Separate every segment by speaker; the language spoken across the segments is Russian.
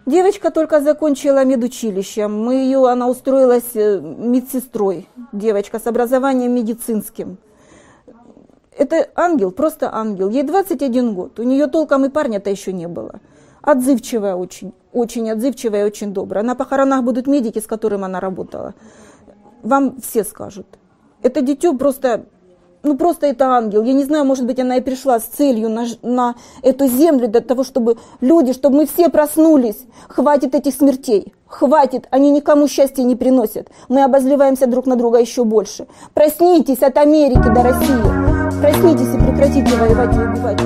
Speaker 1: Девочка только закончила медучилище. Она устроилась медсестрой. Девочка с образованием медицинским. Это ангел, просто ангел. Ей 21 год. У нее толком и парня-то еще не было. Отзывчивая очень. Очень отзывчивая и очень добрая. На похоронах будут медики, с которыми она работала. Вам все скажут. Это дитё просто это ангел. Я не знаю, может быть, она и пришла с целью на эту землю для того, чтобы чтобы мы все проснулись. Хватит этих смертей. Хватит. Они никому счастья не приносят. Мы обозливаемся друг на друга еще больше. Проснитесь от Америки до России. Проснитесь и прекратите воевать и убивать.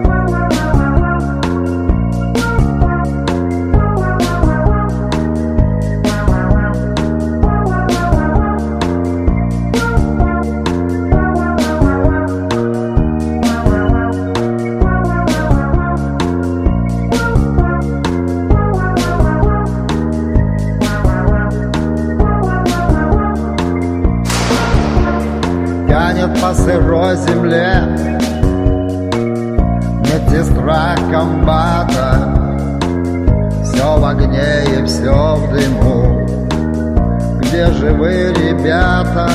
Speaker 2: По сырой земле медсестра комбата, все в огне и все в дыму. Где же вы, ребята?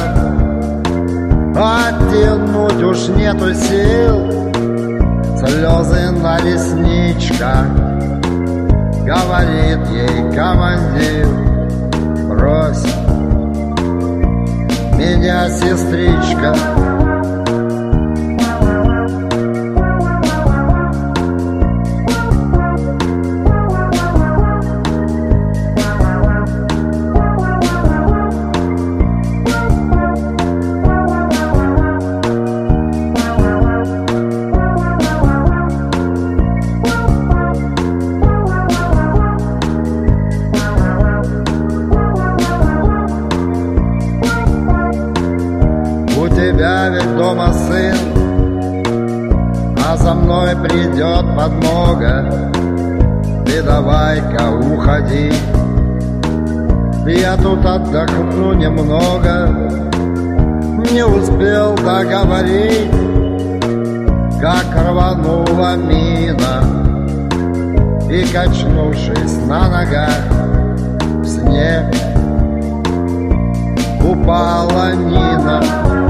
Speaker 2: Оттянуть уж нету сил, слезы на ресничках. Говорит ей командир: брось меня, сестричка. Ведь дома сын, а за мной придет подмога. Ты давай-ка уходи, я тут отдохну немного. Не успел договорить, как рванула мина, и, качнувшись на ногах, в снег упала Нина.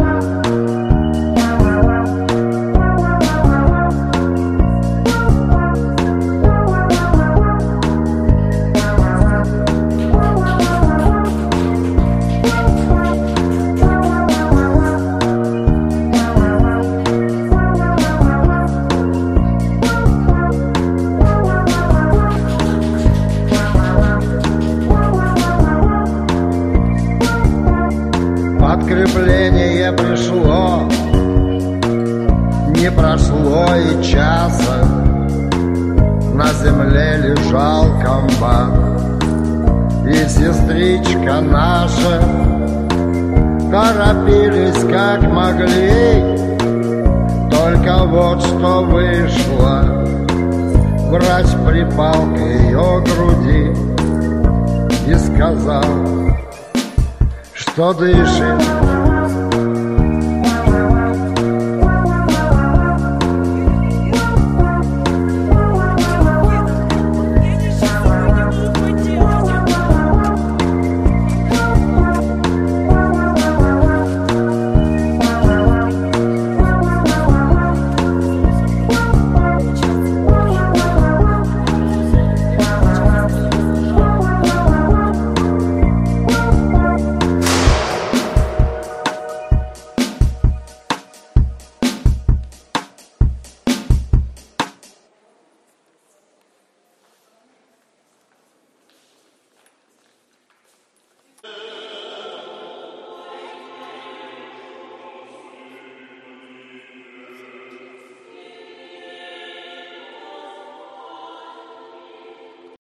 Speaker 2: Подкрепление пришло, не прошло и часа. На земле лежал комбат, и сестричка наша. Торопились как могли, только вот что вышло. Врач припал к ее груди и сказал, что дышит